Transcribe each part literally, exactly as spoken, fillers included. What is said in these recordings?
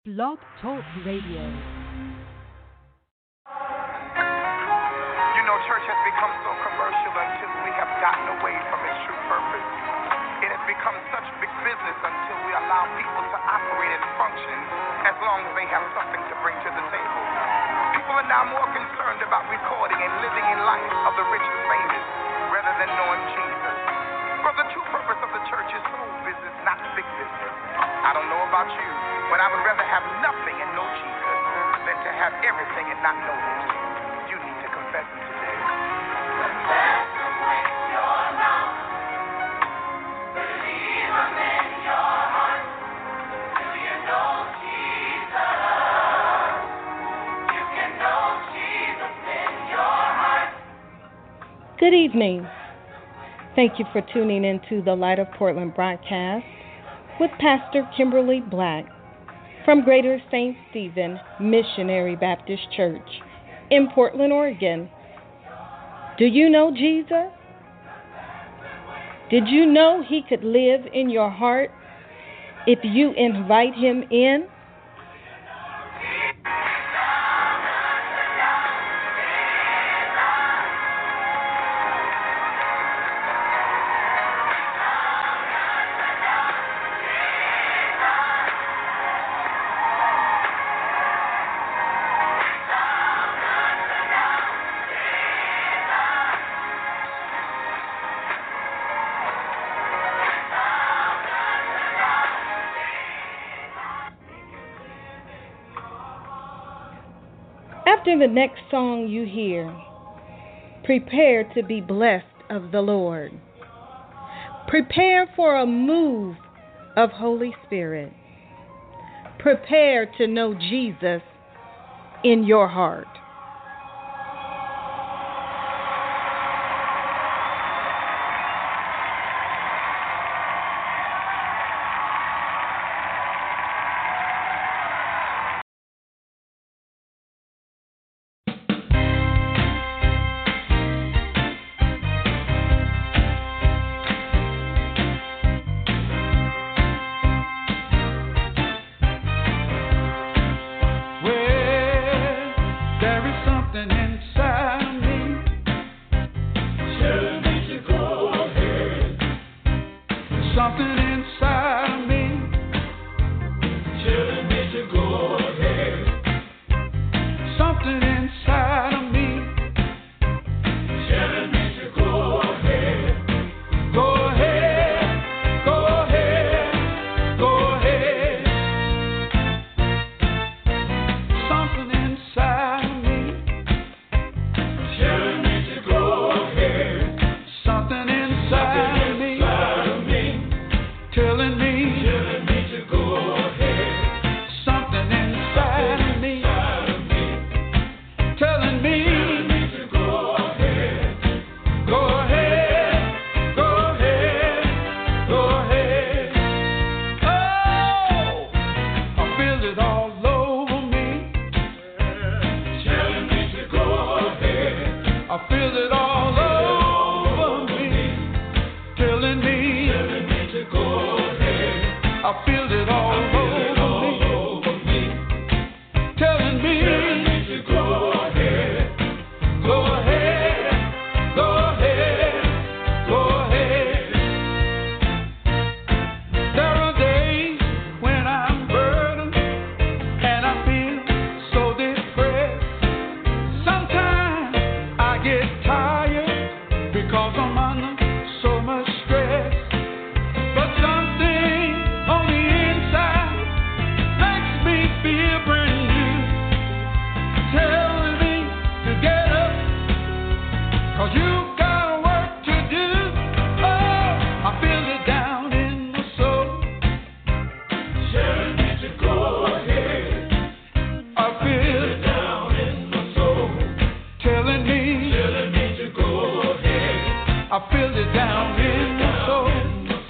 Blog Talk Radio. You know, church has become so commercial until we have gotten away from its true purpose. It has become such big business until we allow people to operate and function as long as they have something to bring to the table. People are now more concerned about recording and living in life of the rich and famous rather than knowing Jesus. But the true purpose of the church is soul business, not big business. I don't know about you, but I would rather have nothing and know Jesus than to have everything and not know him. You need to confess him today. Confess him with your mouth. Believe him in your heart. Do you know Jesus? You can know Jesus in your heart. Good evening. Thank you for tuning into the Light of Portland broadcast with Pastor Kimberly Black from Greater Saint Stephen Missionary Baptist Church in Portland, Oregon. Do you know Jesus? Did you know he could live in your heart if you invite him in? After the next song you hear, prepare to be blessed of the Lord. Prepare for a move of Holy Spirit. Prepare to know Jesus in your heart.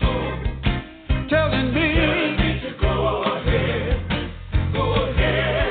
Telling me to go ahead, go ahead.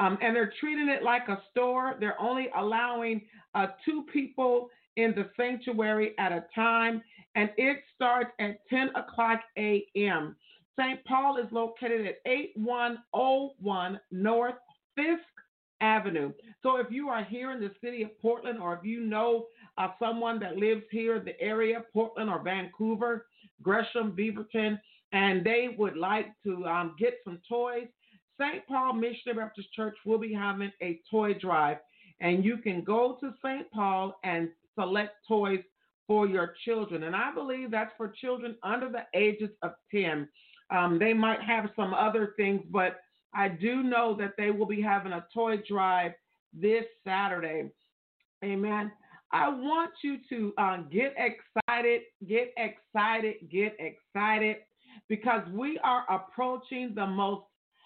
Um, and they're treating it like a store. They're only allowing uh, two people in the sanctuary at a time, and it starts at ten o'clock a.m. Saint Paul is located at eighty-one oh one North Fisk Avenue. So if you are here in the city of Portland, or if you know uh, someone that lives here in the area, Portland or Vancouver, Gresham, Beaverton, and they would like to um, get some toys, Saint Paul Missionary Baptist Church will be having a toy drive, and you can go to Saint Paul and select toys for your children. And I believe that's for children under the ages of ten. Um, they might have some other things, but I do know that they will be having a toy drive this Saturday. Amen. I want you to uh, get excited, get excited, get excited, because we are approaching the most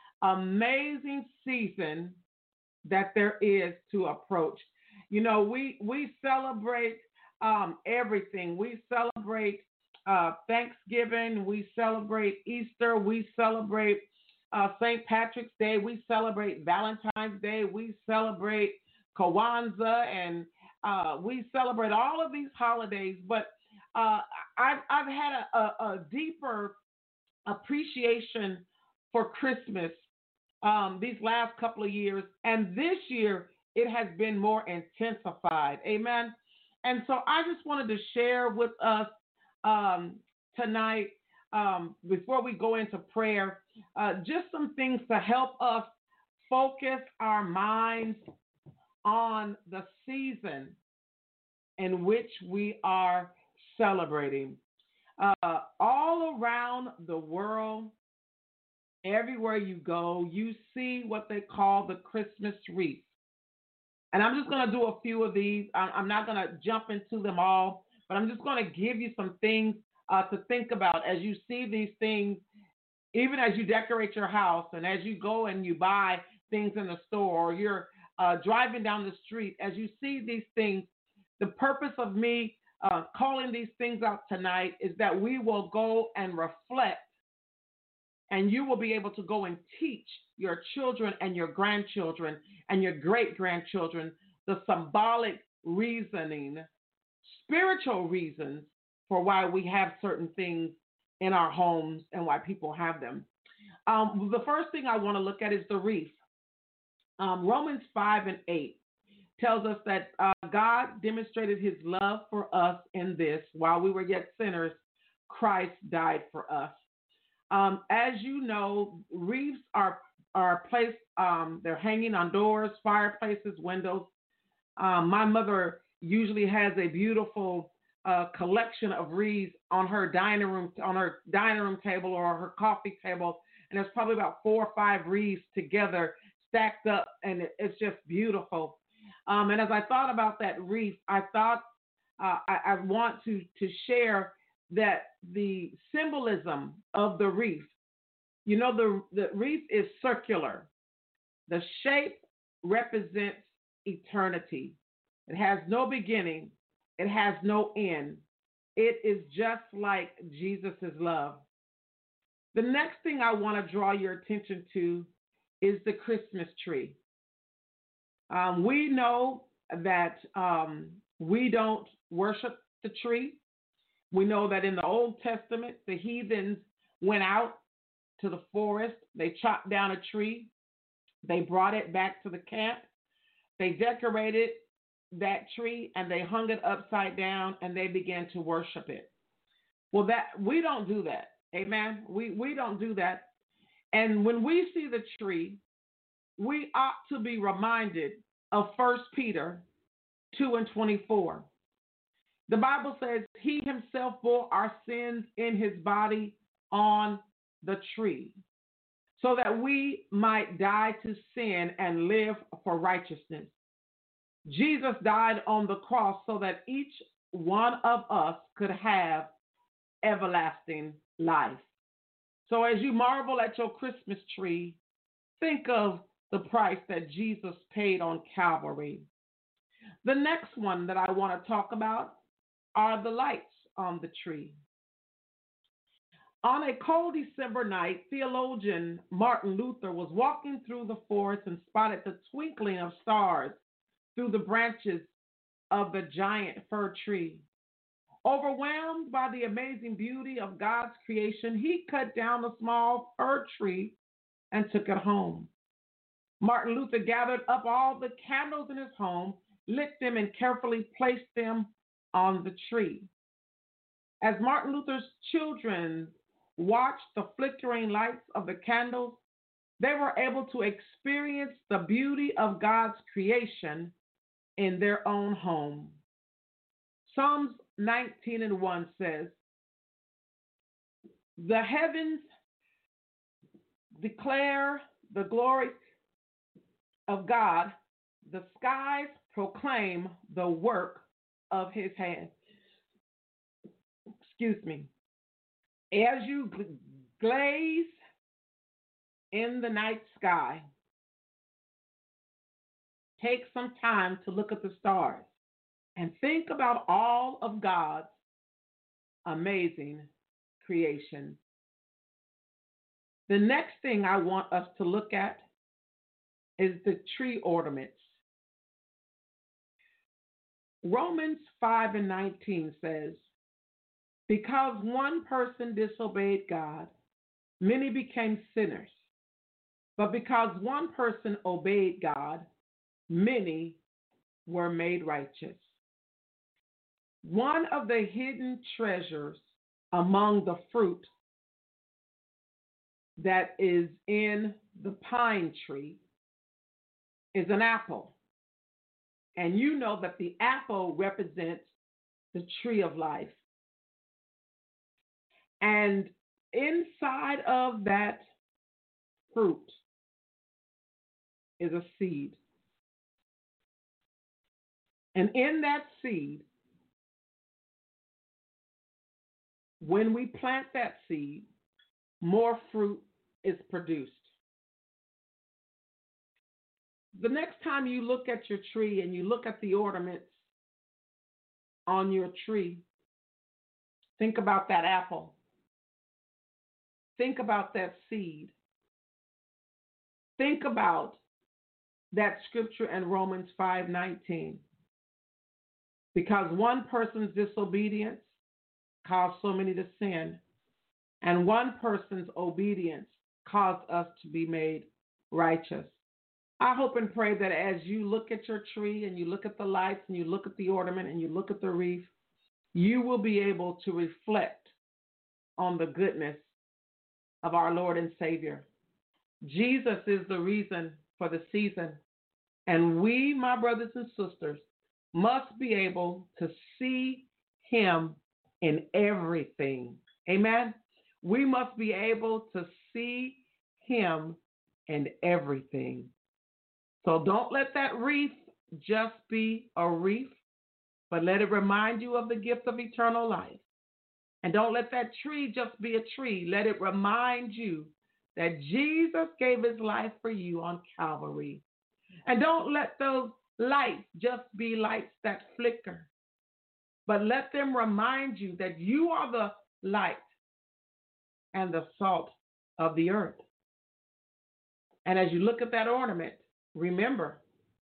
amazing season that there is to approach. You know, we we celebrate um, everything. We celebrate uh, Thanksgiving. We celebrate Easter. We celebrate uh, Saint Patrick's Day. We celebrate Valentine's Day. We celebrate Kwanzaa, and uh, we celebrate all of these holidays. But uh, I've I've had a, a, a deeper appreciation for Christmas um, these last couple of years, and this year it has been more intensified. Amen. And so I just wanted to share with us um, tonight, um, before we go into prayer, uh, just some things to help us focus our minds on the season in which we are celebrating. Uh, all around the world, everywhere you go, you see what they call the Christmas wreath. And I'm just going to do a few of these. I'm not going to jump into them all, but I'm just going to give you some things uh, to think about as you see these things, even as you decorate your house and as you go and you buy things in the store, or you're uh, driving down the street. As you see these things, the purpose of me uh, calling these things out tonight is that we will go and reflect, and you will be able to go and teach your children and your grandchildren and your great-grandchildren the symbolic reasoning, spiritual reasons for why we have certain things in our homes and why people have them. Um, the first thing I want to look at is the wreath. Um, Romans five and eight tells us that uh, God demonstrated his love for us in this: while we were yet sinners, Christ died for us. Um, as you know, wreaths are are placed, um, they're hanging on doors, fireplaces, windows. Um, my mother usually has a beautiful uh, collection of wreaths on her dining room, on her dining room table or her coffee table, and there's probably about four or five wreaths together, stacked up, and it, it's just beautiful. Um, and as I thought about that wreath, I thought uh, I, I want to to share that the symbolism of the wreath, you know, the, the wreath is circular. The shape represents eternity. It has no beginning. It has no end. It is just like Jesus' love. The next thing I want to draw your attention to is the Christmas tree. Um, we know that um, we don't worship the tree. We know that in the Old Testament, the heathens went out to the forest. They chopped down a tree. They brought it back to the camp. They decorated that tree and they hung it upside down and they began to worship it. Well, that we don't do that. Amen. We we don't do that. And when we see the tree, we ought to be reminded of First Peter two and twenty-four. The Bible says he himself bore our sins in his body on the tree, so that we might die to sin and live for righteousness. Jesus died on the cross so that each one of us could have everlasting life. So as you marvel at your Christmas tree, think of the price that Jesus paid on Calvary. The next one that I want to talk about are the lights on the tree. On a cold December night, theologian Martin Luther was walking through the forest and spotted the twinkling of stars through the branches of the giant fir tree. Overwhelmed by the amazing beauty of God's creation, he cut down a small fir tree and took it home. Martin Luther gathered up all the candles in his home, lit them, and carefully placed them on the tree. As Martin Luther's children watched the flickering lights of the candles, they were able to experience the beauty of God's creation in their own home. Psalms nineteen and one says, "The heavens declare the glory of God, the skies proclaim the work of his hand." Excuse me. As you glaze in the night sky, take some time to look at the stars and think about all of God's amazing creation. The next thing I want us to look at is the tree ornaments. Romans five and nineteen says, "Because one person disobeyed God, many became sinners. But because one person obeyed God, many were made righteous." One of the hidden treasures among the fruit that is in the pine tree is an apple. And you know that the apple represents the tree of life. And inside of that fruit is a seed. And in that seed, when we plant that seed, more fruit is produced. The next time you look at your tree and you look at the ornaments on your tree, think about that apple. Think about that seed. Think about that scripture in Romans five nineteen. Because one person's disobedience caused so many to sin, and one person's obedience caused us to be made righteous. I hope and pray that as you look at your tree and you look at the lights and you look at the ornament and you look at the wreath, you will be able to reflect on the goodness of our Lord and Savior. Jesus is the reason for the season, and we, my brothers and sisters, must be able to see him in everything. Amen. We must be able to see him in everything. So don't let that wreath just be a wreath, but let it remind you of the gift of eternal life. And don't let that tree just be a tree. Let it remind you that Jesus gave his life for you on Calvary. And don't let those lights just be lights that flicker, but let them remind you that you are the light and the salt of the earth. And as you look at that ornament, remember,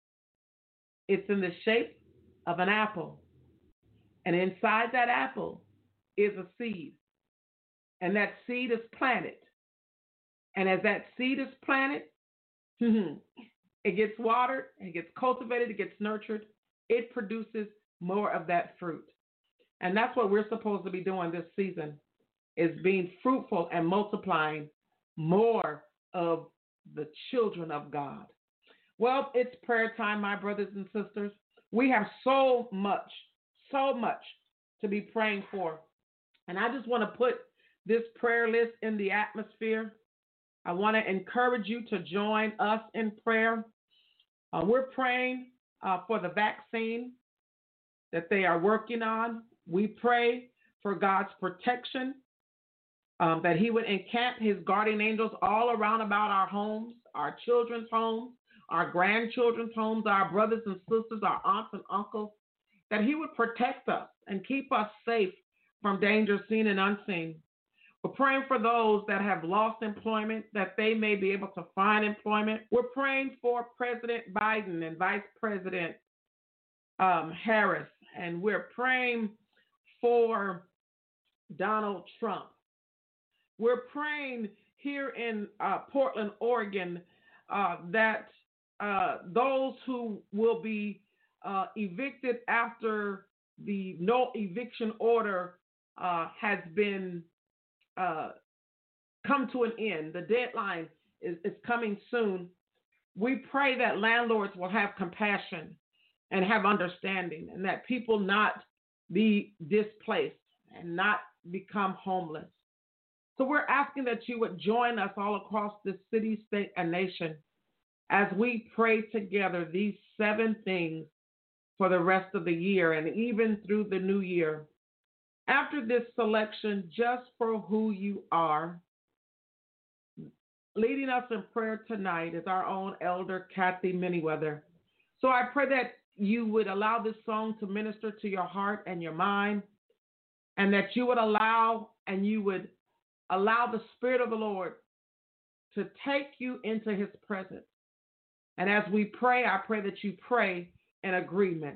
it's in the shape of an apple. And inside that apple is a seed. And that seed is planted. And as that seed is planted, it gets watered, it gets cultivated, it gets nurtured. It produces more of that fruit. And that's what we're supposed to be doing this season, is being fruitful and multiplying more of the children of God. Well, it's prayer time, my brothers and sisters. We have so much, so much to be praying for. And I just want to put this prayer list in the atmosphere. I want to encourage you to join us in prayer. Uh, we're praying uh, for the vaccine that they are working on. We pray for God's protection, um, that he would encamp his guardian angels all around about our homes, our children's homes, our grandchildren's homes, our brothers and sisters, our aunts and uncles, that he would protect us and keep us safe from danger seen and unseen. We're praying for those that have lost employment, that they may be able to find employment. We're praying for President Biden and Vice President um, Harris, and we're praying for Donald Trump. We're praying here in uh, Portland, Oregon, uh, that uh, those who will be uh, evicted after the no eviction order uh, has been uh, come to an end. The deadline is, is coming soon. We pray that landlords will have compassion and have understanding, and that people not be displaced and not become homeless. So we're asking that you would join us all across this city, state, and nation as we pray together these seven things for the rest of the year and even through the new year. After this selection, just for who you are, leading us in prayer tonight is our own elder, Kathy Manyweather. So I pray that you would allow this song to minister to your heart and your mind, and that you would allow and you would allow the Spirit of the Lord to take you into his presence. And as we pray, I pray that you pray in agreement.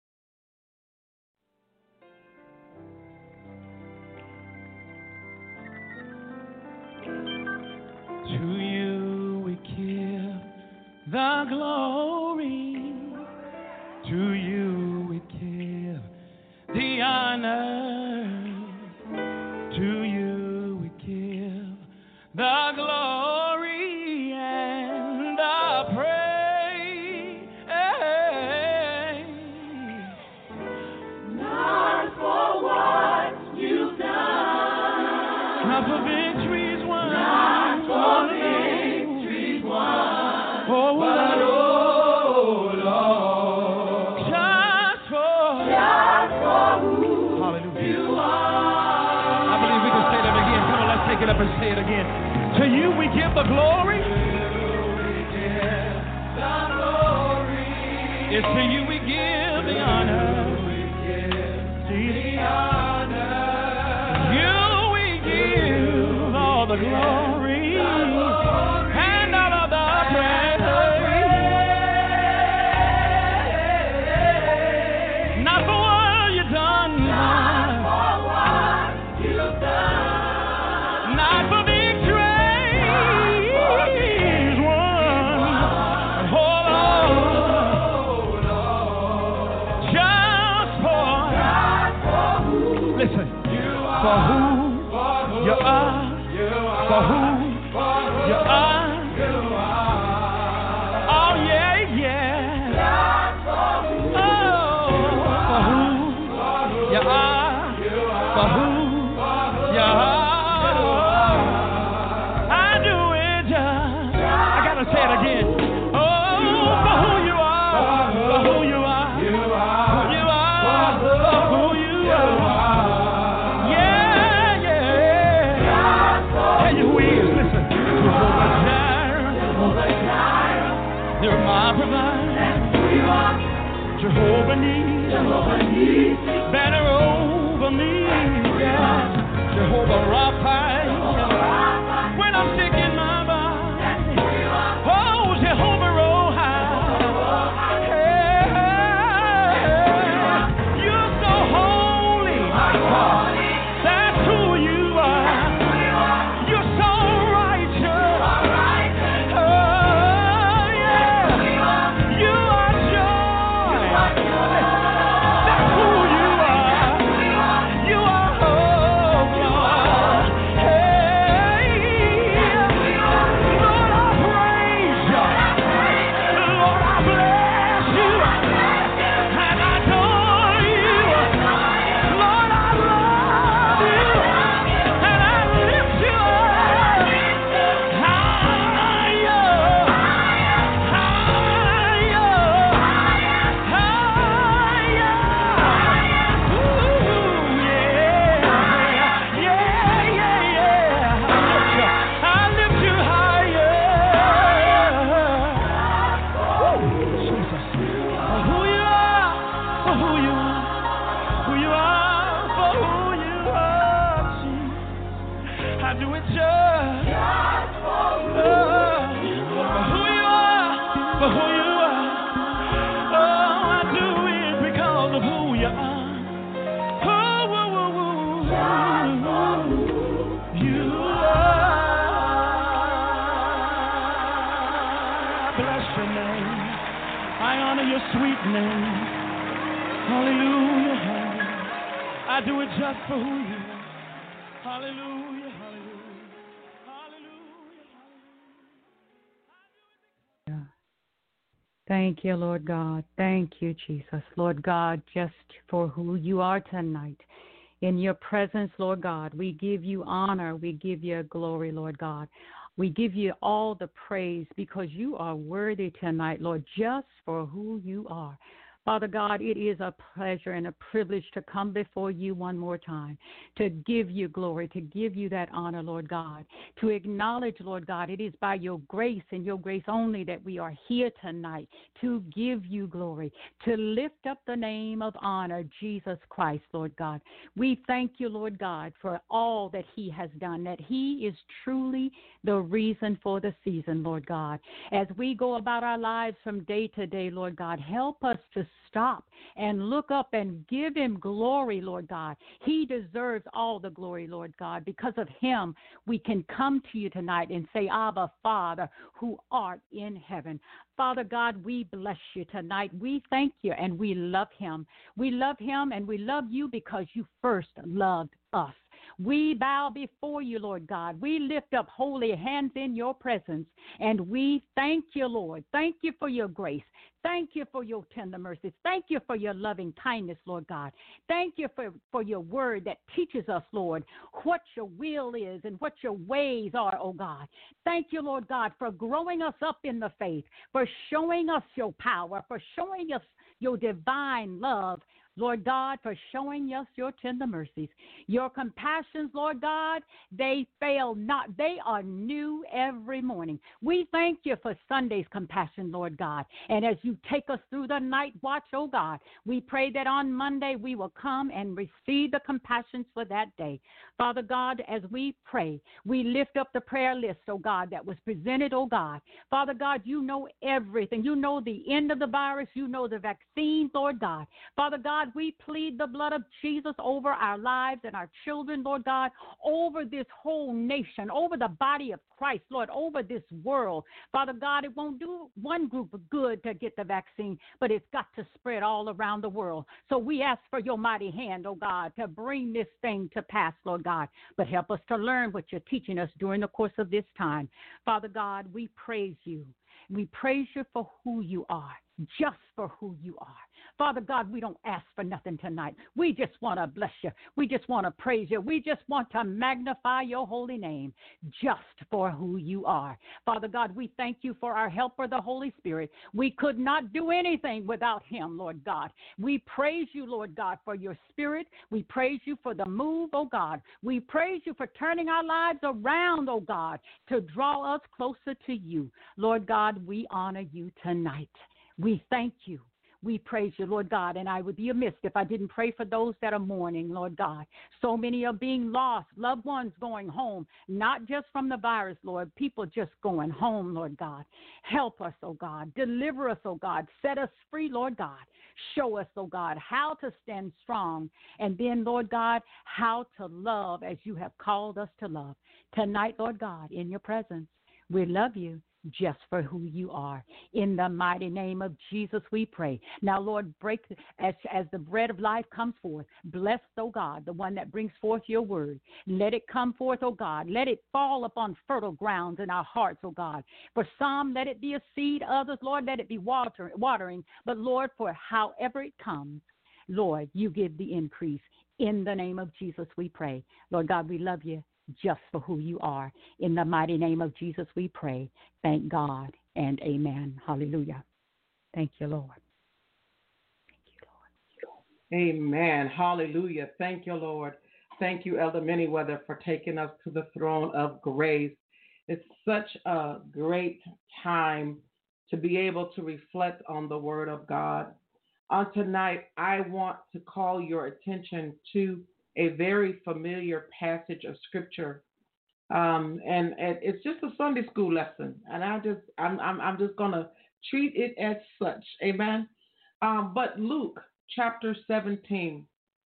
To you we give the glory. To you we give the honor. To you we give the glory and the praise. Not for what you've done, not for victories won, not for victories won, oh, but oh Lord, just for, just for who hallelujah. You are. I believe we can say that again. Come on, let's take it up and say it again. To you we give the glory. It's to you we give the honor. The honor. You we give all the glory and all of the praise. Not for what you've done, not for what you've done, not for for who you are, for who you are. Oh, yeah, yeah. Oh, for who you are, for who you are. I do it just, I gotta say it again. Oh, for who you are, for who you are, you are, for who you are. You're my provider, Jehovah Nissi, banner over me, yeah. Jehovah Rapha, when I'm sick in my body, oh, Jehovah Rohi, hey, you're so holy, that's who you are, you're so righteous. Hey, I honor your sweet name. Hallelujah, hallelujah. I do it just for who you are. Hallelujah, hallelujah. Hallelujah. Thank you, Lord God. Thank you, Jesus. Lord God, just for who you are tonight. In your presence, Lord God, we give you honor. We give you glory, Lord God. We give you all the praise because you are worthy tonight, Lord, just for who you are. Father God, it is a pleasure and a privilege to come before you one more time, to give you glory, to give you that honor, Lord God, to acknowledge, Lord God, it is by your grace and your grace only that we are here tonight to give you glory, to lift up the name of honor, Jesus Christ, Lord God. We thank you, Lord God, for all that he has done, that he is truly the reason for the season, Lord God. As we go about our lives from day to day, Lord God, help us to stop and look up and give him glory, Lord God. He deserves all the glory, Lord God. Because of him, we can come to you tonight and say, Abba, Father, who art in heaven. Father God, we bless you tonight. We thank you and we love him. We love him and we love you because you first loved us. We bow before you, Lord God. We lift up holy hands in your presence, and we thank you, Lord. Thank you for your grace. Thank you for your tender mercies. Thank you for your loving kindness, Lord God. Thank you for, for your word that teaches us, Lord, what your will is and what your ways are, oh God. Thank you, Lord God, for growing us up in the faith, for showing us your power, for showing us your divine love, Lord God, for showing us your tender mercies. Your compassions, Lord God, they fail not. They are new every morning. We thank you for Sunday's compassion, Lord God. And as you take us through the night watch, oh God, we pray that on Monday we will come and receive the compassions for that day. Father God, as we pray, we lift up the prayer list, oh God, that was presented, oh God. Father God, you know everything. You know the end of the virus. You know the vaccines, Lord God. Father God, we plead the blood of Jesus over our lives and our children, Lord God, over this whole nation, over the body of Christ, Lord, over this world. Father God, it won't do one group of good to get the vaccine, but it's got to spread all around the world. So we ask for your mighty hand, oh God, to bring this thing to pass, Lord God. But help us to learn what you're teaching us during the course of this time. Father God, we praise you. We praise you for who you are, just for who you are. Father God, we don't ask for nothing tonight. We just want to bless you. We just want to praise you. We just want to magnify your holy name just for who you are. Father God, we thank you for our helper, the Holy Spirit. We could not do anything without him, Lord God. We praise you, Lord God, for your spirit. We praise you for the move, oh God. We praise you for turning our lives around, oh God, to draw us closer to you. Lord God, we honor you tonight. We thank you. We praise you, Lord God, and I would be amiss if I didn't pray for those that are mourning, Lord God. So many are being lost, loved ones going home, not just from the virus, Lord, people just going home, Lord God. Help us, oh God. Deliver us, oh God. Set us free, Lord God. Show us, oh God, how to stand strong, and then, Lord God, how to love as you have called us to love. Tonight, Lord God, in your presence, we love you just for who you are. In the mighty name of Jesus, we pray. Now, Lord, break as, as the bread of life comes forth. Bless, oh God, the one that brings forth your word. Let it come forth, oh God. Let it fall upon fertile grounds in our hearts, oh God. For some, let it be a seed. Others, Lord, let it be water, watering. But, Lord, for however it comes, Lord, you give the increase. In the name of Jesus, we pray. Lord God, we love you just for who you are. In the mighty name of Jesus, we pray. Thank God and amen. Hallelujah. Thank you, Lord. Thank you, Lord. Amen. Hallelujah. Thank you, Lord. Thank you, Elder Manyweather, for taking us to the throne of grace. It's such a great time to be able to reflect on the word of God. On tonight, I want to call your attention to a very familiar passage of scripture, um, and, and it's just a Sunday school lesson, and I just I'm I'm, I'm just gonna treat it as such, amen. Um, but Luke chapter seventeen.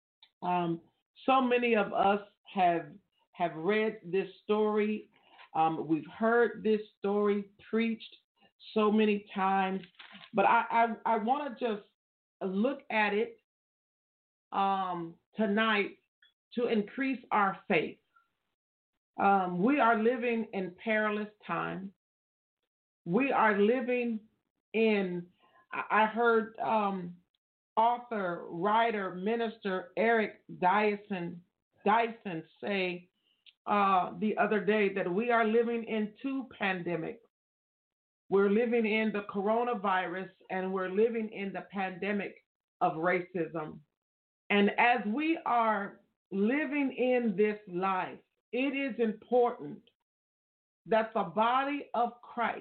Um, so many of us have have read this story. Um, we've heard this story preached so many times. But I, I, I want to just look at it um, tonight to increase our faith. Um, we are living in perilous times. We are living in, I heard um, author, writer, minister Eric Dyson, Dyson say uh, the other day that we are living in two pandemics. We're living in the coronavirus and we're living in the pandemic of racism. And as we are living in this life, it is important that the body of Christ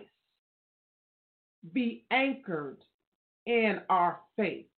be anchored in our faith.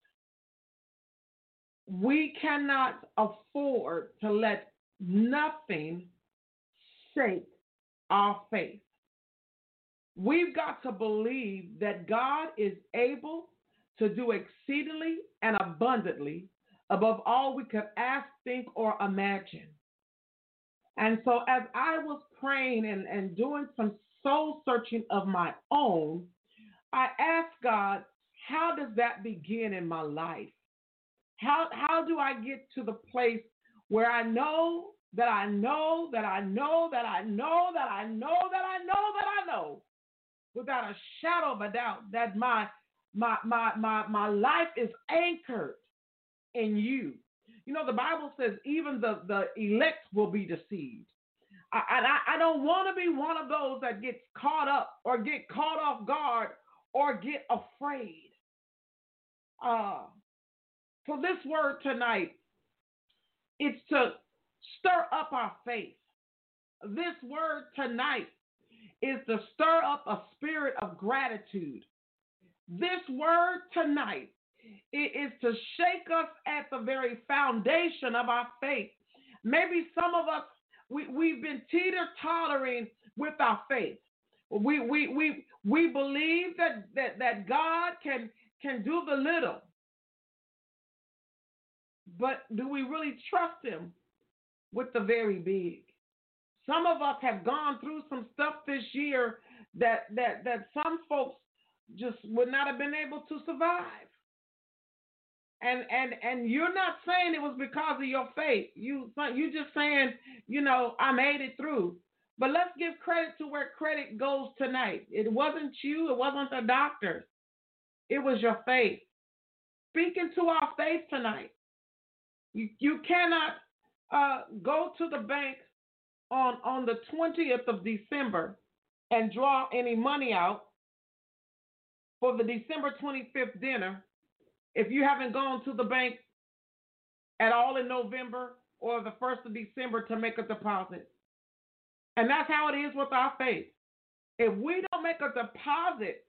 We cannot afford to let nothing shake our faith. We've got to believe that God is able to do exceedingly and abundantly above all we could ask, think, or imagine. And so as I was praying and, and doing some soul searching of my own, I asked God, how does that begin in my life? How, how do I get to the place where I know that I know that I know that I know that I know that I know that I know without a shadow of a doubt that my my my my my life is anchored in you. You know, the Bible says even the, the elect will be deceived. I, I, I don't want to be one of those that gets caught up or get caught off guard or get afraid. Uh, so this word tonight is to stir up our faith. This word tonight is to stir up a spirit of gratitude. This word tonight is to shake us at the very foundation of our faith. Maybe some of us, we, we've been teeter-tottering with our faith. We, we, we, we believe that, that, that God can, can do the little. But do we really trust him with the very big? Some of us have gone through some stuff this year that, that, that some folks just would not have been able to survive. And and and you're not saying it was because of your faith. You you just saying, you know, I made it through. But let's give credit to where credit goes tonight. It wasn't you. It wasn't the doctor. It was your faith. Speaking to our faith tonight. You you cannot uh, go to the bank on on the twentieth of December and draw any money out for the December twenty-fifth dinner if you haven't gone to the bank at all in November or the first of December to make a deposit. And that's how it is with our faith. If we don't make a deposit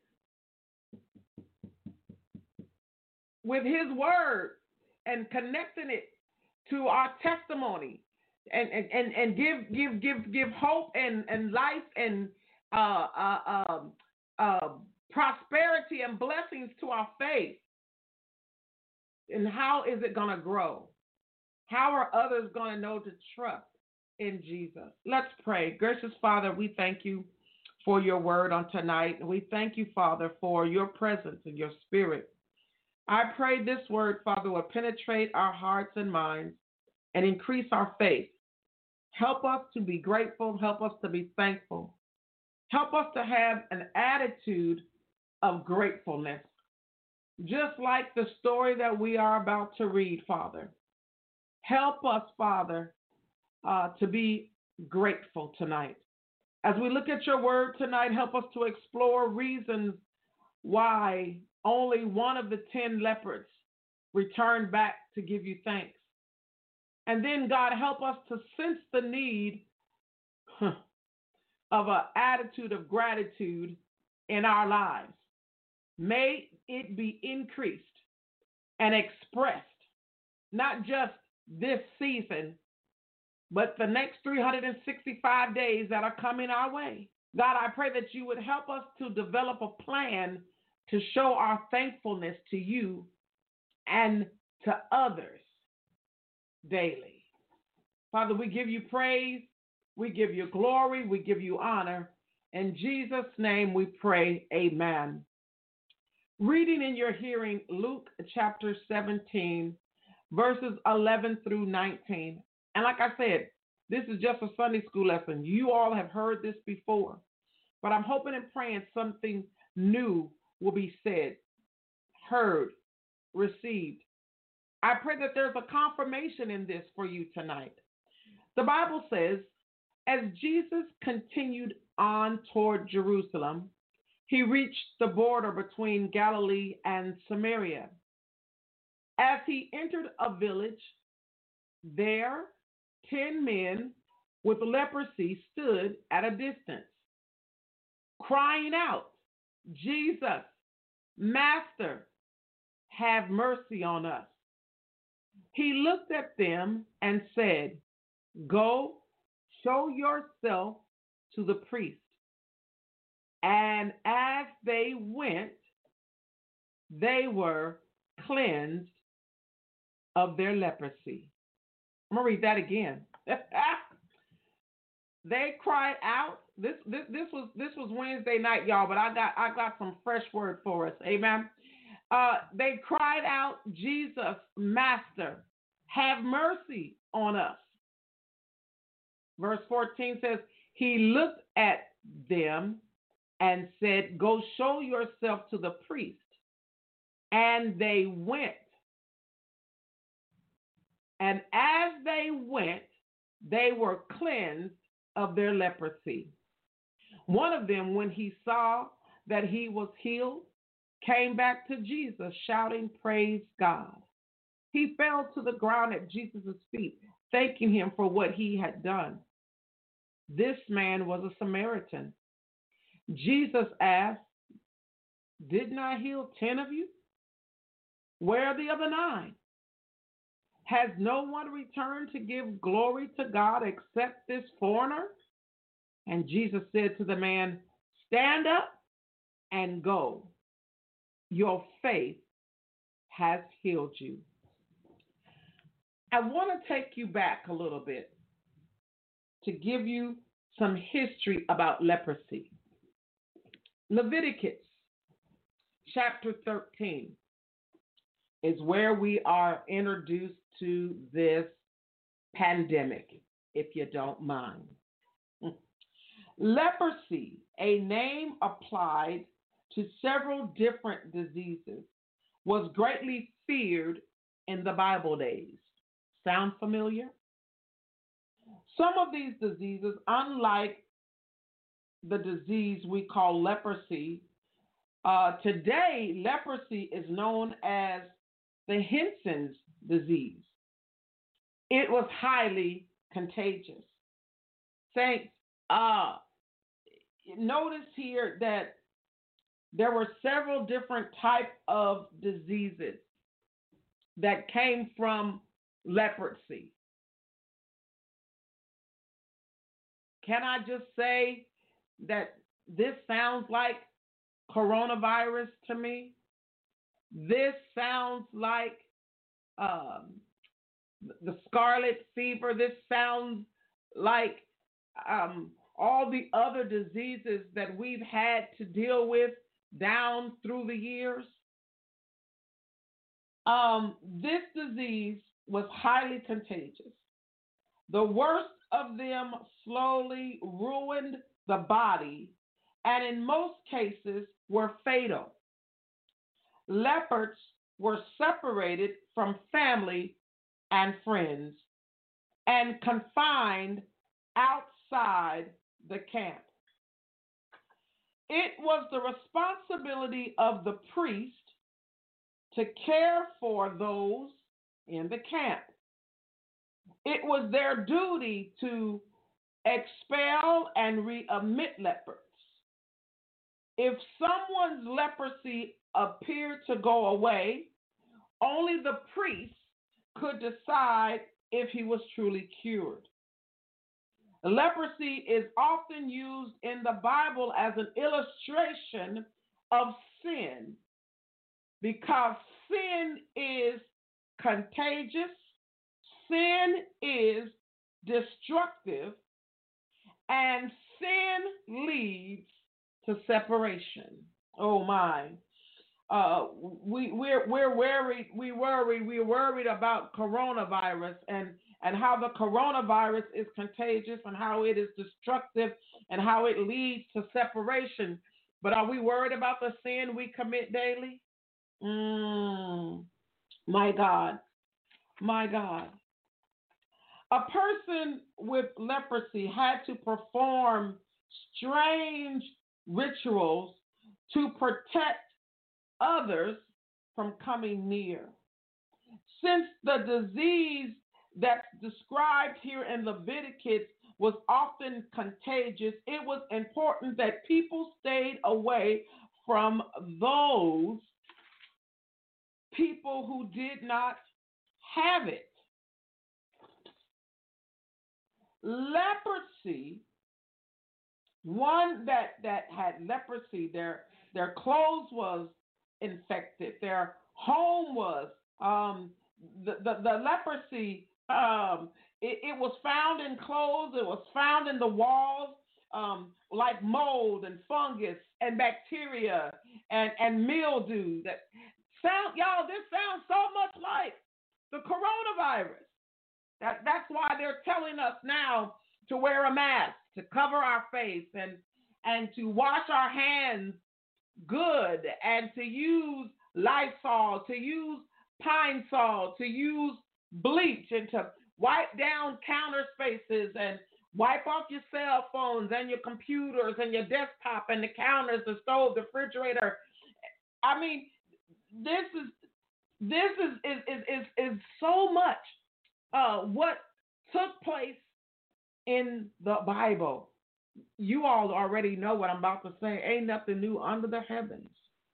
with his word and connecting it to our testimony and, and, and, and give give give give hope and, and life and uh, uh, uh, uh, prosperity and blessings to our faith, and how is it going to grow? How are others going to know to trust in Jesus? Let's pray. Gracious Father, we thank you for your word on tonight. And we thank you, Father, for your presence and your spirit. I pray this word, Father, will penetrate our hearts and minds and increase our faith. Help us to be grateful. Help us to be thankful. Help us to have an attitude of gratefulness. Just like the story that we are about to read, Father. Help us, Father, uh, to be grateful tonight. As we look at your word tonight, help us to explore reasons why only one of the ten lepers returned back to give you thanks. And then, God, help us to sense the need huh, of an attitude of gratitude in our lives. May it be increased and expressed, not just this season, but the next three hundred sixty-five days that are coming our way. God, I pray that you would help us to develop a plan to show our thankfulness to you and to others daily. Father, we give you praise, we give you glory, we give you honor. In Jesus' name we pray, amen. Reading in your hearing Luke chapter seventeen, verses eleven through nineteen. And like I said, this is just a Sunday school lesson. You all have heard this before, but I'm hoping and praying something new will be said, heard, received. I pray that there's a confirmation in this for you tonight. The Bible says, as Jesus continued on toward Jerusalem, he reached the border between Galilee and Samaria. As he entered a village, there ten men with leprosy stood at a distance, crying out, Jesus, Master, have mercy on us. He looked at them and said, go, show yourself to the priest. And as they went, they were cleansed of their leprosy. I'm going to read that again. They cried out. This, this this was this was Wednesday night, y'all, but I got I got some fresh word for us. Amen. Uh, they cried out, Jesus, Master, have mercy on us. Verse fourteen says, he looked at them and said, go show yourself to the priest. And they went. And as they went, they were cleansed of their leprosy. One of them, when he saw that he was healed, came back to Jesus, shouting, praise God. He fell to the ground at Jesus' feet, thanking him for what he had done. This man was a Samaritan. Jesus asked, didn't I heal ten of you? Where are the other nine? Has no one returned to give glory to God except this foreigner? And Jesus said to the man, stand up and go. Your faith has healed you. I want to take you back a little bit to give you some history about leprosy. Leviticus chapter thirteen is where we are introduced to this pandemic, if you don't mind. Leprosy, a name applied to several different diseases, was greatly feared in the Bible days. Sound familiar? Some of these diseases, unlike the disease we call leprosy, uh, today leprosy is known as the Hansen's disease. It was highly contagious. Saints, uh, notice here that there were several different types of diseases that came from leprosy. Can I just say that this sounds like coronavirus to me? This sounds like um, the scarlet fever. This sounds like um, all the other diseases that we've had to deal with down through the years. Um, this disease was highly contagious. The worst of them slowly ruined the body and in most cases were fatal. Lepers were separated from family and friends and confined outside the camp. It was the responsibility of the priest to care for those in the camp. It was their duty to expel and readmit lepers. If someone's leprosy appeared to go away, only the priest could decide if he was truly cured. Leprosy is often used in the Bible as an illustration of sin because sin is contagious, sin is destructive, and sin leads to separation. Oh my. uh, we we're we're worried. We worry. We're worried about coronavirus and and how the coronavirus is contagious and how it is destructive and how it leads to separation. But are we worried about the sin we commit daily? Mm, my God, my God. A person with leprosy had to perform strange rituals to protect others from coming near. Since the disease that's described here in Leviticus was often contagious, it was important that people stayed away from those people who did not have it. Leprosy, one that, that had leprosy, their their clothes was infected, their home was, um, the, the, the leprosy, um, it, it was found in clothes, it was found in the walls, um, like mold and fungus and bacteria and, and mildew. That sound, y'all, this sounds so much like the coronavirus. That, that's why they're telling us now to wear a mask, to cover our face, and, and to wash our hands good, and to use Lysol, to use Pine Sol, to use bleach, and to wipe down counter spaces and wipe off your cell phones and your computers and your desktop and the counters, the stove, the refrigerator. I mean, this is this is is is is, is so much uh, what took place in the Bible. You all already know what I'm about to say. Ain't nothing new under the heavens.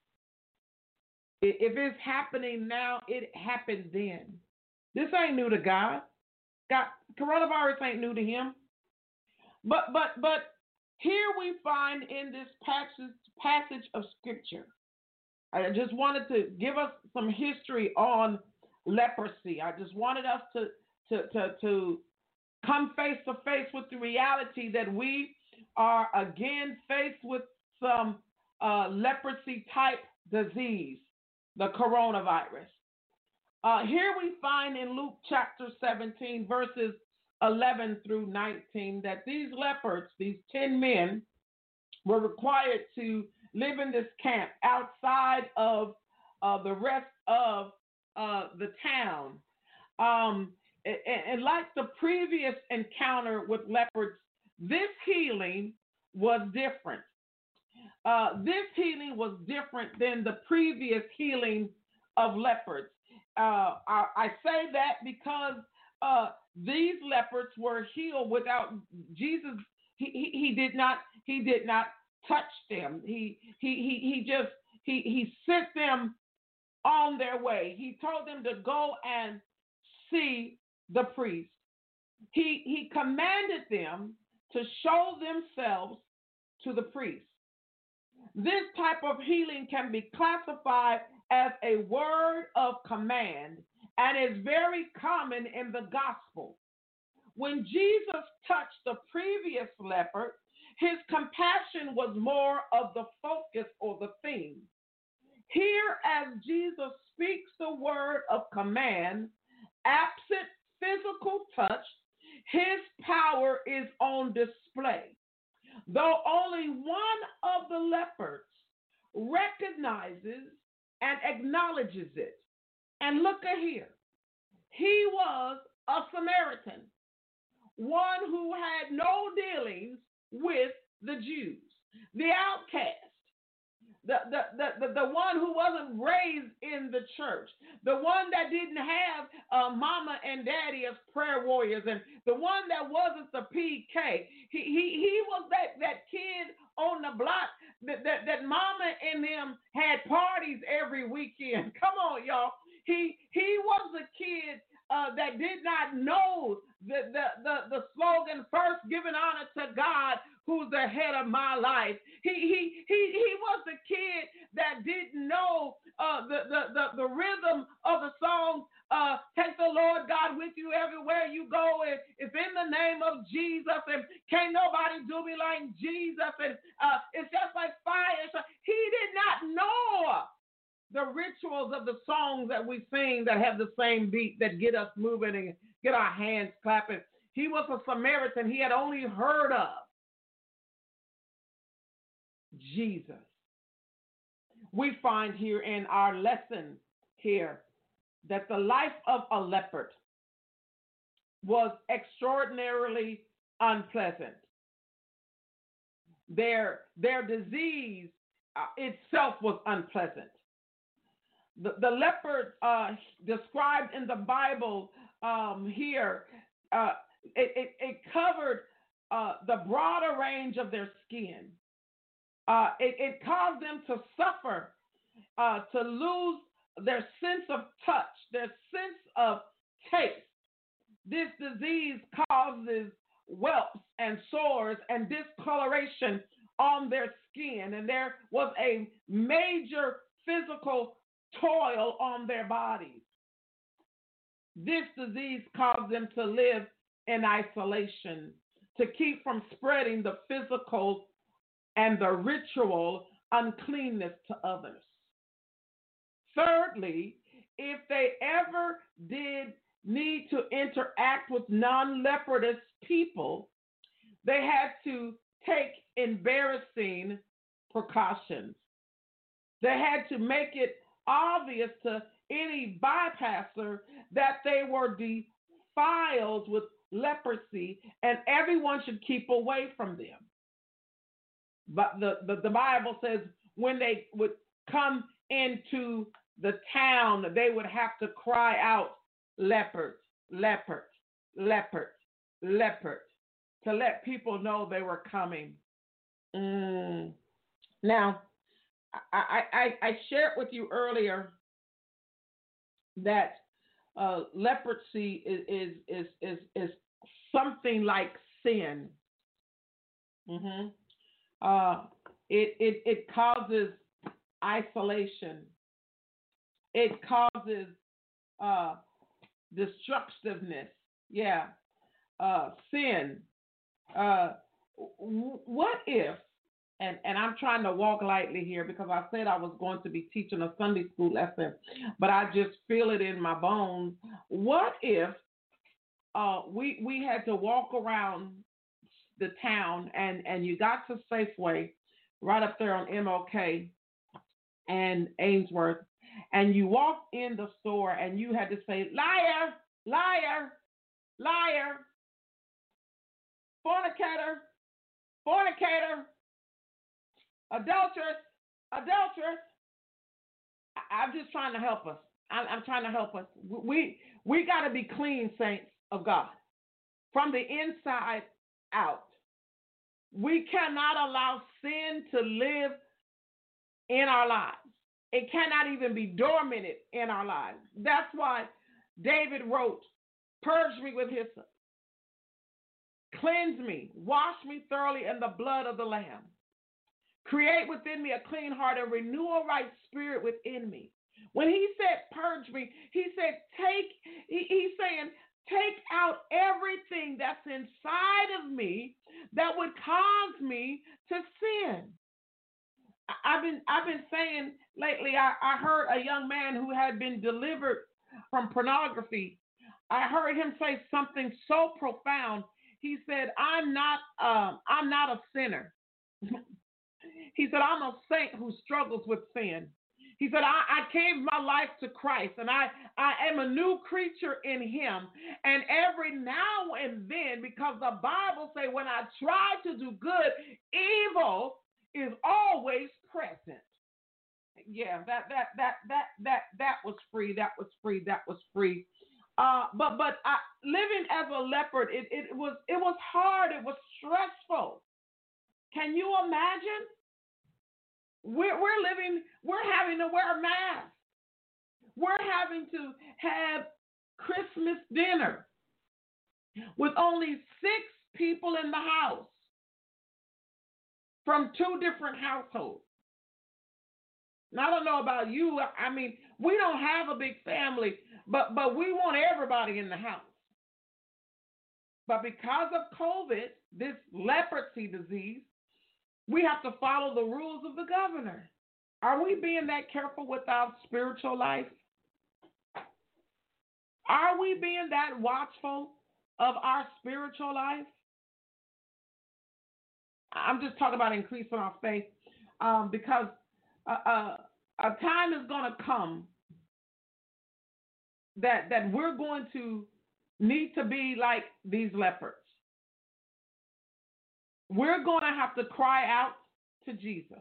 If it's happening now, it happened then. This ain't new to God. God, coronavirus ain't new to him. But but but here we find in this passage passage of scripture. I just wanted to give us some history on leprosy. I just wanted us to to to, to come face to face with the reality that we are again faced with some uh, leprosy type disease, the coronavirus. Uh, here we find in Luke chapter seventeen, verses eleven through nineteen, that these lepers, these ten men, were required to live in this camp outside of uh, the rest of uh, the town. Um, and, and like the previous encounter with lepers, this healing was different. Uh, this healing was different than the previous healing of lepers. Uh, I, I say that because uh, these lepers were healed without Jesus. He, he, he did not. He did not touch them. He he he he just he he sent them on their way. He told them to go and see the priest. He he commanded them to show themselves to the priest. This type of healing can be classified as a word of command and is very common in the gospel. When Jesus touched the previous leper, his compassion was more of the focus or the theme. Here, as Jesus speaks the word of command, absent physical touch, his power is on display. Though only one of the lepers recognizes and acknowledges it. And look at here. He was a Samaritan, one who had no dealings with the Jews, the outcast, the, the, the, the, the one who wasn't raised in the church, the one that didn't have uh, mama and daddy as prayer warriors, and the one that wasn't the P K. He, he, he was that, that kid on the block that, that, that mama and them had parties every weekend. Come on, y'all. He, he was the kid Uh, that did not know the, the, the, the slogan, first giving honor to God, who's the head of my life. He he he he was the kid that didn't know uh, the, the, the, the rhythm of the song, uh, take the Lord God with you everywhere you go. And it's in the name of Jesus, and can't nobody do me like Jesus. And uh, it's just like fire. So he did not know the rituals of the songs that we sing that have the same beat that get us moving and get our hands clapping. He was a Samaritan. He had only heard of Jesus. We find here in our lesson here that the life of a leopard was extraordinarily unpleasant. Their, their disease uh, itself was unpleasant. The, the leopard uh, described in the Bible um, here, uh, it, it, it covered uh, the broader range of their skin. Uh, it, it caused them to suffer, uh, to lose their sense of touch, their sense of taste. This disease causes whelps and sores and discoloration on their skin, and there was a major physical toil on their bodies. This disease caused them to live in isolation, to keep from spreading the physical and the ritual uncleanness to others. Thirdly, if they ever did need to interact with non-leopardous people, they had to take embarrassing precautions. They had to make it obvious to any bypasser that they were defiled with leprosy, and everyone should keep away from them. But the, the, the Bible says when they would come into the town, they would have to cry out, leopard, leopard, leopard, leopard, to let people know they were coming. Mm. Now, I, I, I shared with you earlier that uh, leprosy is, is, is, is, is something like sin. Mm-hmm. Uh, it, it, it causes isolation. It causes uh, destructiveness. Yeah. Uh, sin. Uh, w- what if, and, and I'm trying to walk lightly here because I said I was going to be teaching a Sunday school lesson, but I just feel it in my bones. What if uh, we, we had to walk around the town and, and you got to Safeway right up there on M L K and Ainsworth, and you walked in the store and you had to say, liar, liar, liar, fornicator, fornicator, adulteress, adulteress. I, I'm just trying to help us. I, I'm trying to help us. We, we got to be clean, saints of God, from the inside out. We cannot allow sin to live in our lives. It cannot even be dormant in our lives. That's why David wrote, purge me with hyssop, cleanse me, wash me thoroughly in the blood of the Lamb. Create within me a clean heart and renew a right spirit within me. When he said purge me, he said take, he, he's saying take out everything that's inside of me that would cause me to sin. I've been I've been saying lately, I, I heard a young man who had been delivered from pornography. I heard him say something so profound. He said, I'm not um, I'm not a sinner. He said, I'm a saint who struggles with sin. He said, I, I gave my life to Christ, and I, I am a new creature in him. And every now and then, because the Bible says when I try to do good, evil is always present. Yeah, that that that that that that was free. That was free. That was free. Uh, but but I, living as a leopard, it, it was it was hard. It was stressful. Can you imagine? We're we're living. We're having to wear a mask. We're having to have Christmas dinner with only six people in the house from two different households. Now, I don't know about you. I mean, we don't have a big family, but, but we want everybody in the house. But because of COVID, this leprosy disease, we have to follow the rules of the governor. Are we being that careful with our spiritual life? Are we being that watchful of our spiritual life? I'm just talking about increasing our faith um, because uh, uh, a time is going to come that, that we're going to need to be like these leopards. We're going to have to cry out to Jesus.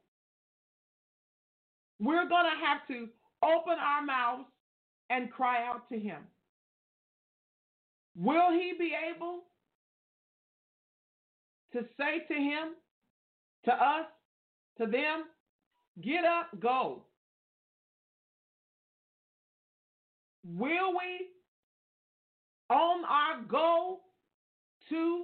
We're going to have to open our mouths and cry out to him. Will he be able to say to him, to us, to them, get up, go? Will we, on our go to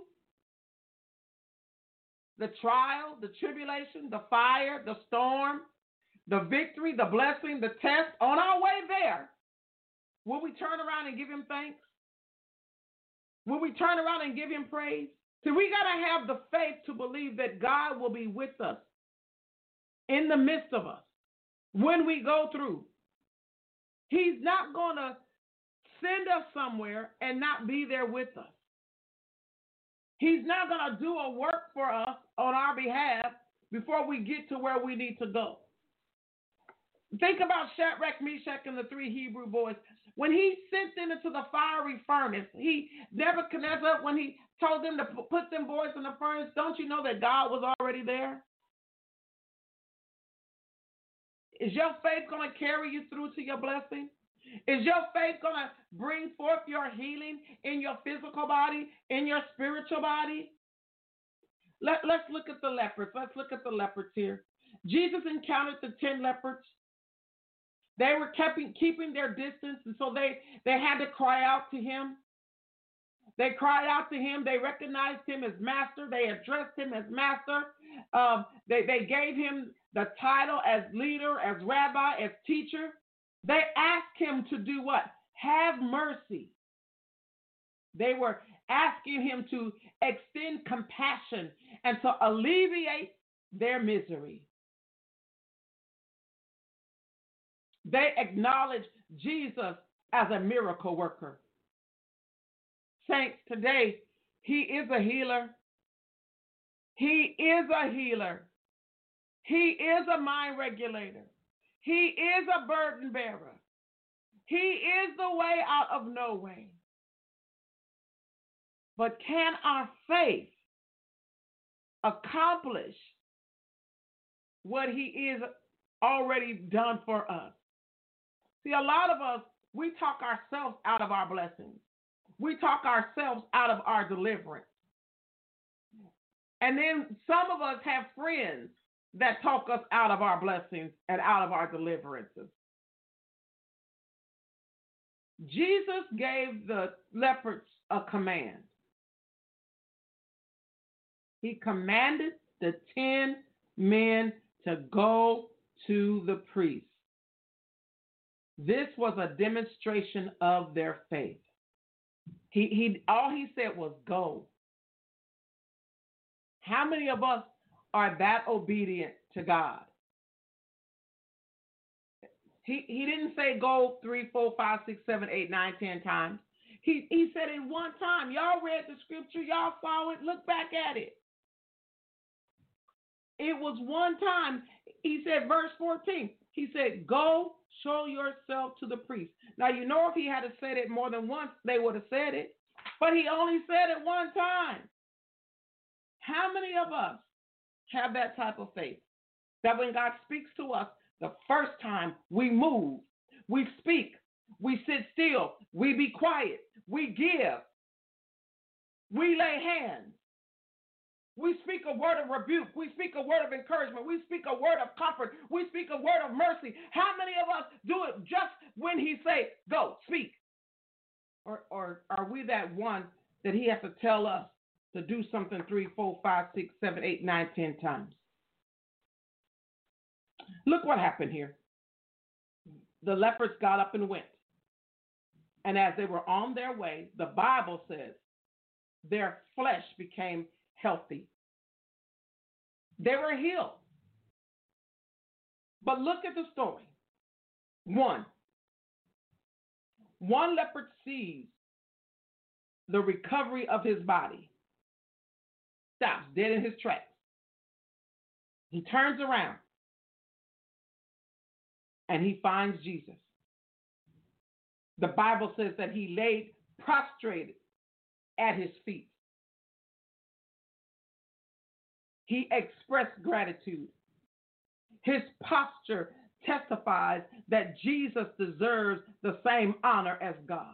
the trial, the tribulation, the fire, the storm, the victory, the blessing, the test, on our way there, will we turn around and give him thanks? Will we turn around and give him praise? So we got to have the faith to believe that God will be with us in the midst of us when we go through. He's not going to send us somewhere and not be there with us. He's not going to do a work for us on our behalf before we get to where we need to go. Think about Shadrach, Meshach, and the three Hebrew boys. When he sent them into the fiery furnace, he Nebuchadnezzar, when he told them to put them boys in the furnace, don't you know that God was already there? Is your faith going to carry you through to your blessing? Is your faith going to bring forth your healing in your physical body, in your spiritual body? Let, let's look at the leopards. Let's look at the leopards here. Jesus encountered the ten leopards. They were keeping, keeping their distance, and so they, they had to cry out to him. They cried out to him. They recognized him as master. They addressed him as master. Um, they, they gave him the title as leader, as rabbi, as teacher. They asked him to do what? Have mercy. They were asking him to extend compassion and to alleviate their misery. They acknowledged Jesus as a miracle worker. Saints, today, he is a healer. He is a healer. He is a mind regulator. He is a burden bearer. He is the way out of no way. But can our faith accomplish what he is already done for us? See, a lot of us, we talk ourselves out of our blessings. We talk ourselves out of our deliverance. And then some of us have friends that talk us out of our blessings and out of our deliverances. Jesus gave the leopards a command. He commanded the ten men to go to the priest. This was a demonstration of their faith. He, he, all he said was go. How many of us are that obedient to God? He, he didn't say go three, four, five, six, seven, eight, nine, ten times. He, he said it one time. Y'all read the scripture. Y'all saw it. Look back at it. It was one time. He said, verse fourteen, he said, go show yourself to the priest. Now, you know, if he had said it more than once, they would have said it. But he only said it one time. How many of us have that type of faith? That when God speaks to us, the first time we move, we speak, we sit still, we be quiet, we give, we lay hands. We speak a word of rebuke. We speak a word of encouragement. We speak a word of comfort. We speak a word of mercy. How many of us do it just when he say, go, speak? Or, or are we that one that he has to tell us to do something three, four, five, six, seven, eight, nine, ten times? Look what happened here. The leopards got up and went. And as they were on their way, the Bible says their flesh became healthy. They were healed. But look at the story. One. One leopard sees the recovery of his body, stops dead in his tracks. He turns around and he finds Jesus. The Bible says that he laid prostrated at his feet. He expressed gratitude. His posture testifies that Jesus deserves the same honor as God.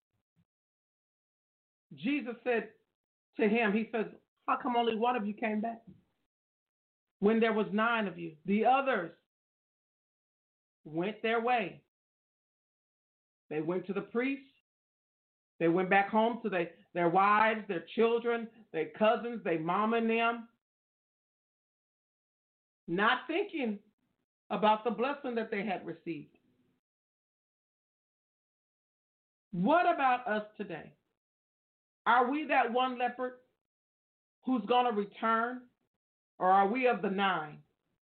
Jesus said to him, he says, how come only one of you came back when there was nine of you? The others went their way. They went to the priests. They went back home to their, their wives, their children, their cousins, their mama and them, not thinking about the blessing that they had received. What about us today? Are we that one leopard who's going to return, or are we of the nine?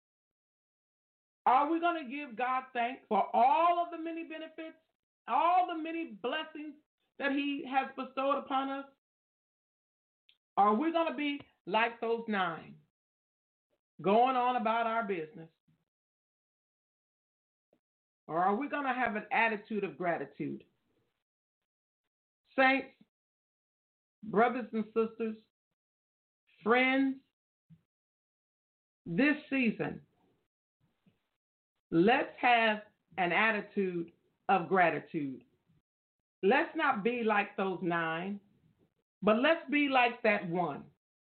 Are we going to give God thanks for all of the many benefits, all the many blessings that he has bestowed upon us? Are we going to be like those nine, going on about our business? Or are we going to have an attitude of gratitude? Saints, brothers and sisters, friends, this season, let's have an attitude of gratitude. Let's not be like those nine, but let's be like that one.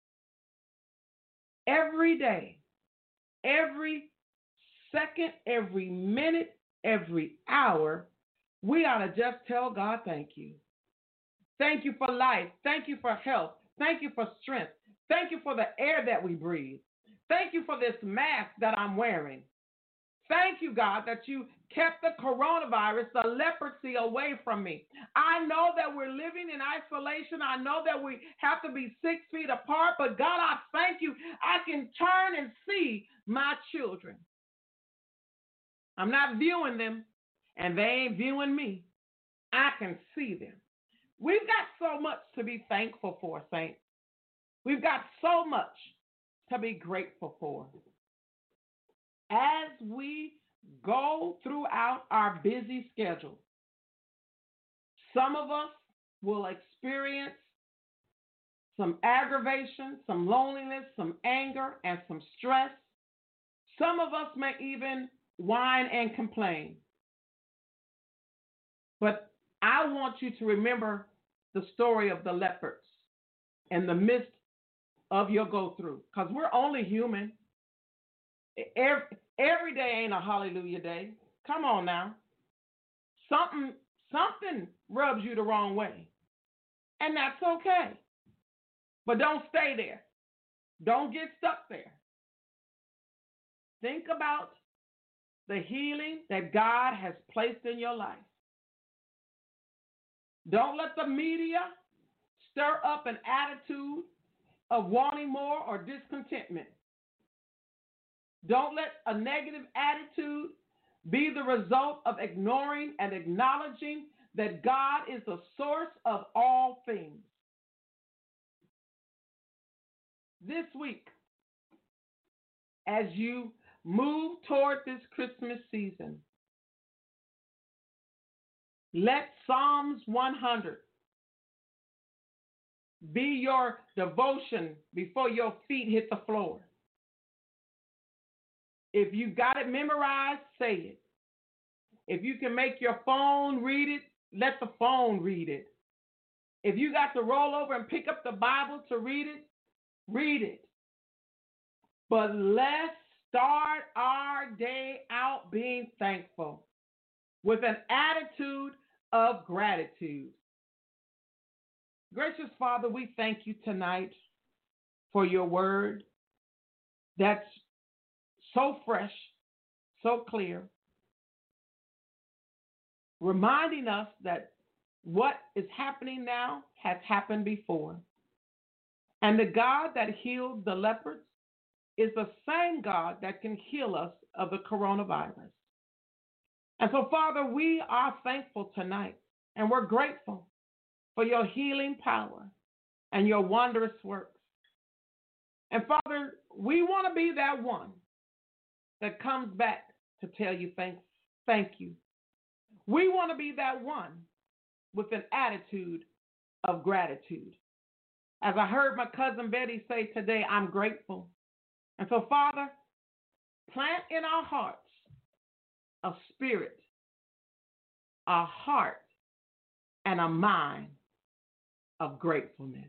Every day, every second, every minute, every hour, we ought to just tell God thank you. Thank you for life. Thank you for health. Thank you for strength. Thank you for the air that we breathe. Thank you for this mask that I'm wearing. Thank you, God, that you kept the coronavirus, the leprosy away from me. I know that we're living in isolation. I know that we have to be six feet apart, but God, I thank you. I can turn and see my children. I'm not viewing them, and they ain't viewing me. I can see them. We've got so much to be thankful for, saints. We've got so much to be grateful for. As we go throughout our busy schedule, some of us will experience some aggravation, some loneliness, some anger, and some stress. Some of us may even whine and complain. But I want you to remember the story of the leopards in the midst of your go-through, because we're only human. Every, every day ain't a hallelujah day. Come on now. Something, something rubs you the wrong way, and that's okay. But don't stay there. Don't get stuck there. Think about the healing that God has placed in your life. Don't let the media stir up an attitude of wanting more or discontentment. Don't let a negative attitude be the result of ignoring and acknowledging that God is the source of all things. This week, as you move toward this Christmas season, let Psalms one hundred be your devotion before your feet hit the floor. If you got it memorized, say it. If you can make your phone read it, let the phone read it. If you got to roll over and pick up the Bible to read it, read it. But let's start our day out being thankful with an attitude of gratitude. Gracious Father, we thank you tonight for your word that's so fresh, so clear, reminding us that what is happening now has happened before. And the God that healed the leopards is the same God that can heal us of the coronavirus. And so, Father, we are thankful tonight, and we're grateful for your healing power and your wondrous works. And Father, we want to be that one that comes back to tell you thank, thank you. We want to be that one with an attitude of gratitude. As I heard my cousin Betty say today, I'm grateful. And so, Father, plant in our hearts a spirit, a heart, and a mind of gratefulness.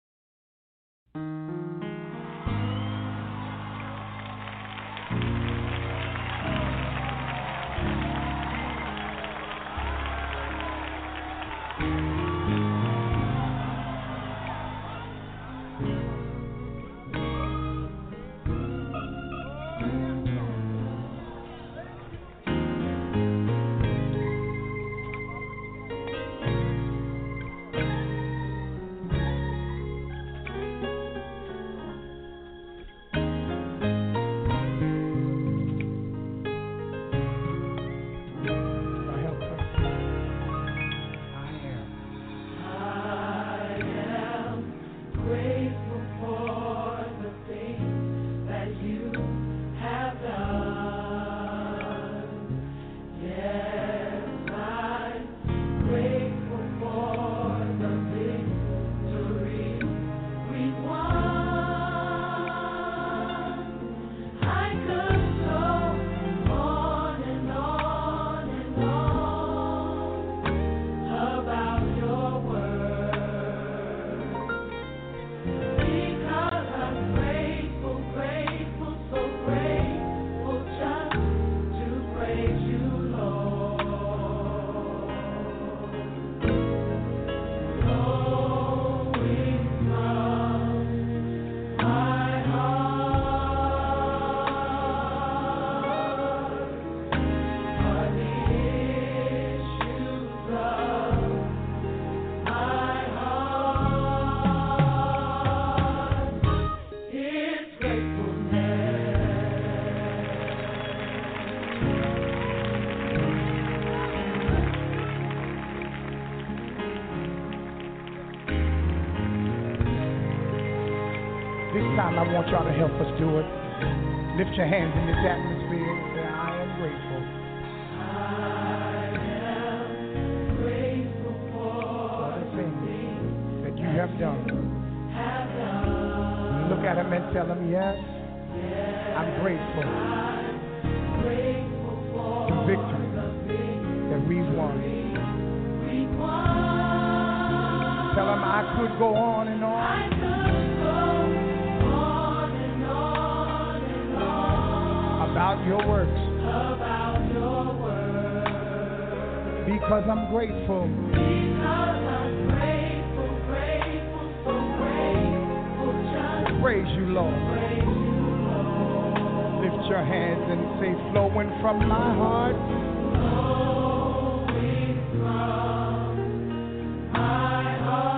I want y'all to help us do it. Lift your hands in this atmosphere and say, I am grateful. I am grateful for the things that you have done. Have done. Look at him and tell him, yes, yes I'm grateful. I'm grateful for the victory that we've won. We won. Tell him I could go on and on. I could go about your works, about your works, because I'm grateful, because I'm grateful, grateful, so grateful, just to praise you, Lord. Praise you, Lord. Lift your hands and say, flowing from my heart, flowing from my heart.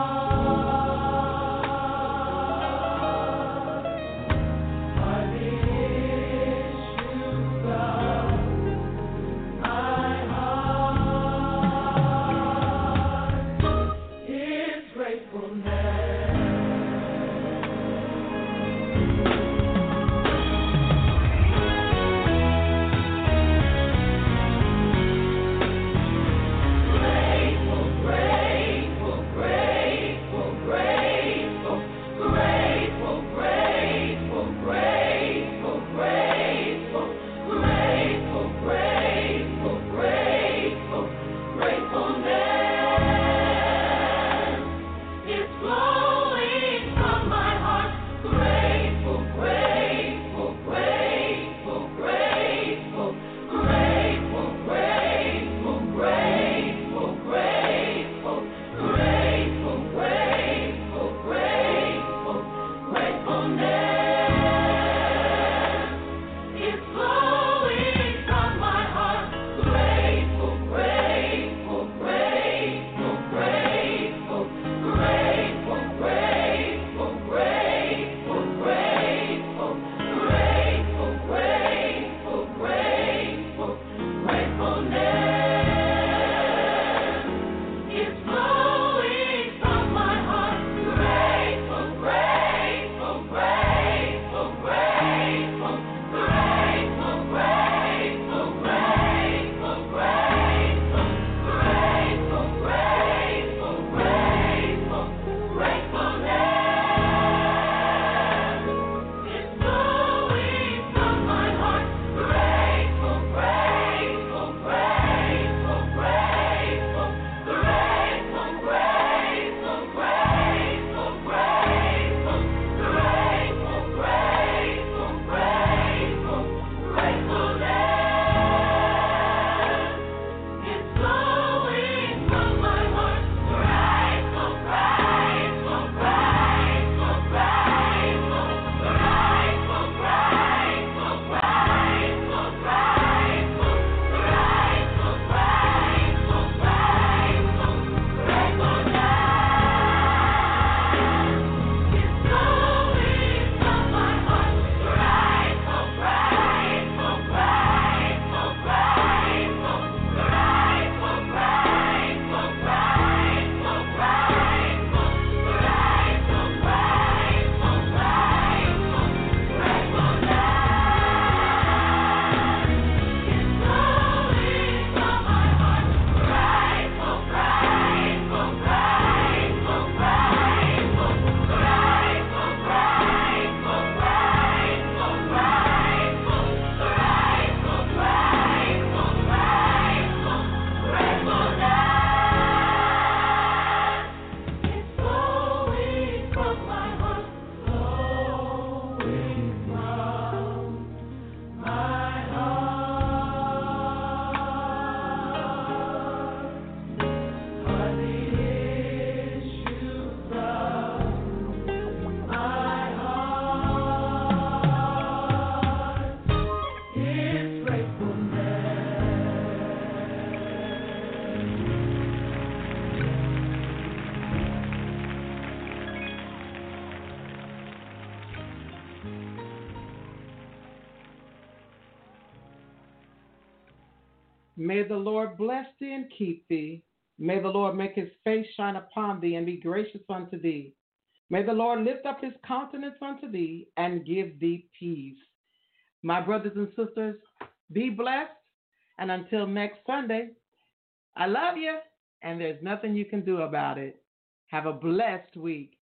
May the Lord bless thee and keep thee. May the Lord make his face shine upon thee and be gracious unto thee. May the Lord lift up his countenance unto thee and give thee peace. My brothers and sisters, be blessed. And until next Sunday, I love you, and there's nothing you can do about it. Have a blessed week.